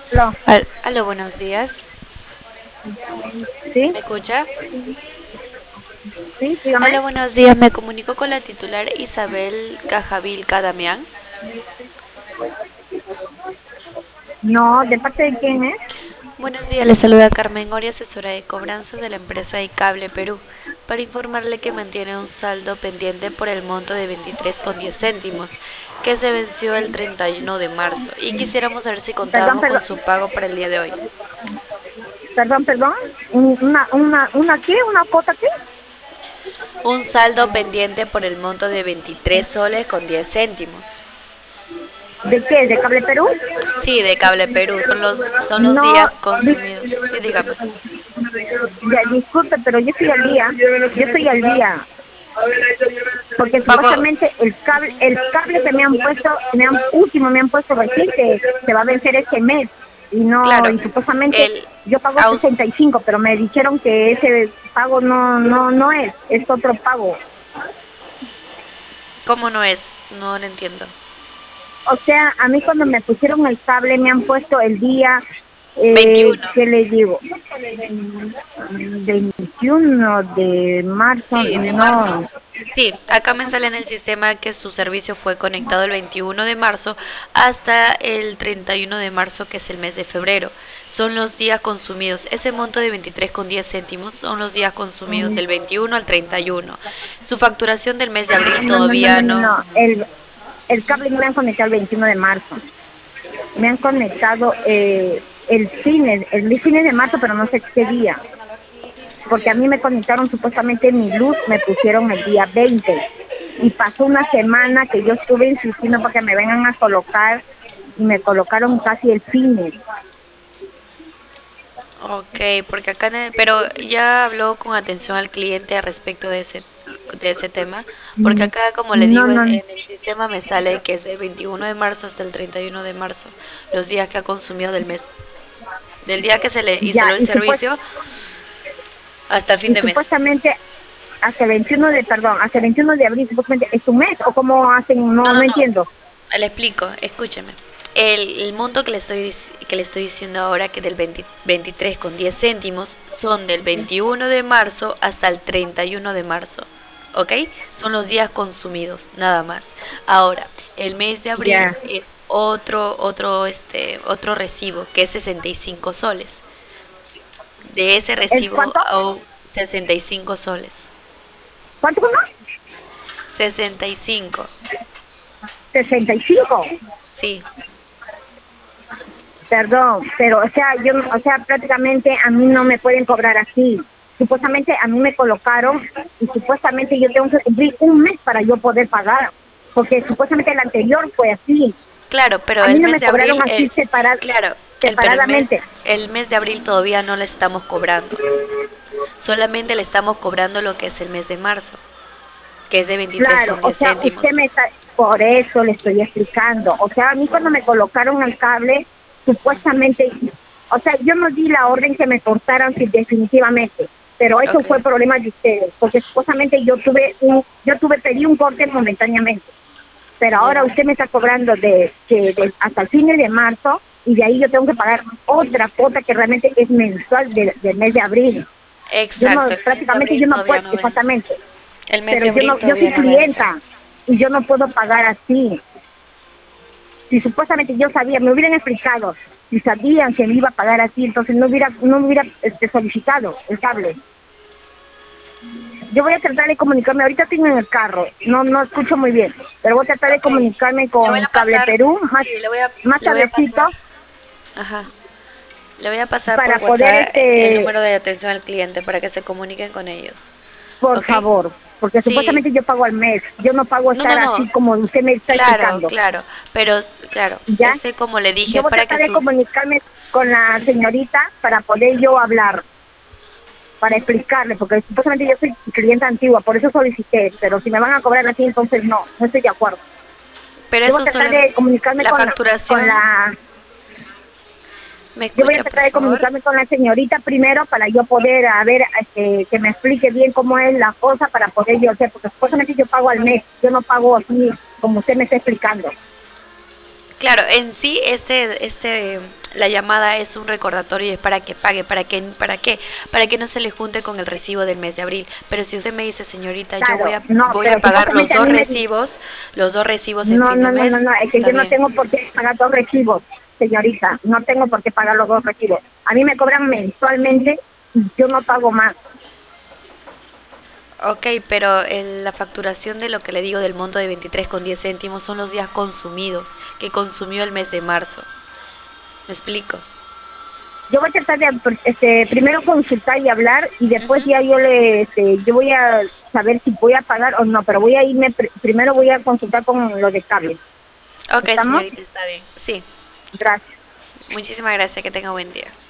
Aló, Aló, buenos días. ¿sí? ¿Me escucha? ¿Sí? Dígame. Aló, buenos días. Me comunico con la titular Isabel Cajavilca Damián. No, ¿de parte de quién es? Buenos días, le saluda Carmen Ori, asesora de cobranzas de la empresa iCable Perú, para informarle que mantiene un saldo pendiente por el monto de 23,10 céntimos, que se venció el 31 de marzo, y quisiéramos saber si Perdón, contábamos con perdón, su pago para el día de hoy. perdón. ¿Una qué? ¿Una cuota qué? Un saldo pendiente por el monto de 23 soles con 10 céntimos. ¿De qué? ¿De Cable Perú? Sí, de Cable Perú, son los días No, consumidos. Sí, dígame. disculpe, pero yo estoy al día. Yo estoy al día. Porque Pago. supuestamente el cable que me han puesto, último me han puesto recién que se va a vencer este mes. Y no, Claro, y supuestamente el yo pago aus, 65, pero me dijeron que ese pago no es otro pago. ¿cómo no es? No lo entiendo. O sea, a mí cuando me pusieron el cable me han puesto el día, 21. ¿qué le digo? 21 de marzo, Sí, de marzo. no. Sí, acá me sale en el sistema que su servicio fue conectado el 21 de marzo hasta el 31 de marzo, que es el mes de febrero. Son los días consumidos. Ese monto de 23,10 céntimos son los días consumidos Mm, del 21 al 31. Su facturación del mes de abril no, todavía no, no. no. El cable no me han conectado el 21 de marzo. Me han conectado el fines de marzo, pero no sé qué día. Porque a mí me conectaron supuestamente mi luz, me pusieron el día 20. Y pasó una semana que yo estuve insistiendo para que me vengan a colocar y me colocaron casi el fines. Ok, porque acá, pero ya habló con atención al cliente al respecto de ese tema, porque Mm, acá, como le No, digo, en, no, en el sistema me sale que es del 21 de marzo hasta el 31 de marzo, los días que ha consumido del mes, del día que se le instaló ya, el servicio hasta fin y de mes. supuestamente hasta el 21 de abril supuestamente es un mes, o cómo hacen, No, no no, no, entiendo. le explico, escúcheme. El monto que le estoy diciendo ahora, que del 23,10 céntimos, son del 21 de marzo hasta el 31 de marzo. ¿Ok? Son los días consumidos, nada más. Ahora, el mes de abril Ya. es otro recibo, que es 65 soles. De ese ¿El recibo, cuánto? 65 soles. ¿Cuánto, cuánto? 65. 65. Sí. Perdón, pero o sea, prácticamente a mí no me pueden cobrar así. Supuestamente a mí me colocaron y supuestamente yo tengo que cumplir un mes para yo poder pagar, porque supuestamente el anterior fue así. Claro, pero A mí el no mes me de cobraron abril, así claro, pero el separadamente. mes, el mes de abril todavía no le estamos cobrando. Solamente le estamos cobrando lo que es el mes de marzo, que es de 23 Claro, con o 10 sea, usted céntimos. me está, por eso le estoy explicando. O sea, a mí cuando me colocaron el cable, supuestamente, o sea, yo no di la orden que me cortaran definitivamente, pero eso Ok, fue problema de ustedes, porque supuestamente pedí un corte momentáneamente, pero ahora ya. usted me está cobrando hasta el fin de marzo y de ahí yo tengo que pagar otra cuota que realmente es mensual del mes de abril. Yo no, Exacto, el mes de prácticamente abril yo no todavía puedo, no vence. exactamente, El mes pero de abril yo soy todavía no vence. clienta y yo no puedo pagar así. Si supuestamente yo sabía, me hubieran explicado, si sabían que me iba a pagar así, entonces no hubiera solicitado el cable. Yo voy a tratar de comunicarme, ahorita estoy en el carro, no escucho muy bien, pero voy a tratar de Ok, comunicarme le voy con a Cable pasar, Perú sí, más le voy a tardecito pasar, ajá, le voy a pasar por para poder, WhatsApp el número de atención al cliente para que se comuniquen con ellos. por ¿Ok? favor, porque Sí, supuestamente yo pago al mes, yo no pago no, estar no, no. así como usted me está Claro, explicando, claro. Pero, claro, ¿ya? como le dije, Yo es voy a para que tratar de sus. comunicarme con la señorita para poder yo hablar, para explicarle, porque supuestamente yo soy clienta antigua, por eso solicité, pero si me van a cobrar así, entonces no estoy de acuerdo. Pero Yo voy a eso tratar solo. de comunicarme La con facturación. la, ¿Me yo voy a escucha, por tratar de favor? comunicarme con la señorita primero para yo poder, a ver, que me explique bien cómo es la cosa para poder yo hacer, porque supuestamente yo pago al mes, yo no pago así como usted me está explicando. Claro, en sí, este La llamada es un recordatorio y es para que pague, para que no se le junte con el recibo del mes de abril. Pero si usted me dice, señorita, yo Claro, no, voy a pero pagar supuestamente a mí me... los dos recibos en No, fin de no, no, mes, no, no, es que está yo no bien. tengo por qué pagar dos recibos, señorita. No tengo por qué pagar los dos recibos. A mí me cobran mensualmente y yo no pago más. Ok, pero la facturación de lo que le digo del monto de 23,10 céntimos son los días consumidos, que consumió el mes de marzo. ¿Me explico? Yo voy a tratar de primero consultar y hablar y después Ujú. ya yo voy a saber si voy a pagar o no, pero voy a irme, primero voy a consultar con lo de cable. Ok, ¿Estamos? señorita, está bien. Sí, Gracias. muchísimas gracias, que tenga buen día.